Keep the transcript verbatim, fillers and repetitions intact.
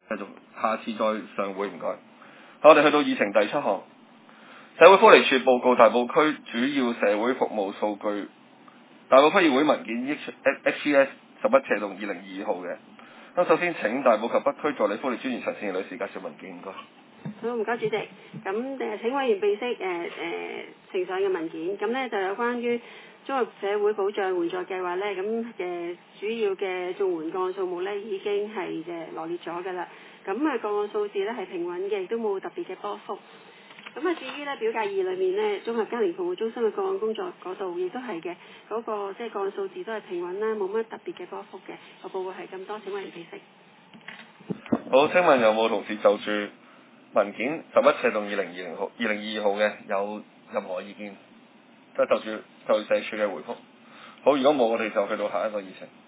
繼續下次再上會，唔該。好，我哋去到議程第七項，社會福利署報告大埔區主要社會服務數據，大埔區議會文件 H E S 十一斜洞二零二號嘅。咁首先請大埔及北區助理福利專員陳善儀女士介紹文件，唔該。 好，唔該主席。咁誒請委員備悉誒誒呈上嘅文件，咁咧就有關於綜合社會保障援助計劃咧，咁誒主要嘅綜援個案數目咧已經係誒羅列咗㗎啦。咁啊個案數字咧係平穩嘅，亦都冇特別嘅波幅。咁啊至於咧表格二裏面咧，綜合家庭服務中心嘅個案工作嗰度亦都係嘅，嗰、那個即係個案數字都係平穩啦，冇乜特別嘅波幅嘅。個報告係咁多，請委員備悉。 好，請問有冇同事就住文件十一斜洞二零二零號二零二二號嘅有任何意見？即係就住就社署嘅回覆。好，如果冇，我哋就去到下一個議程。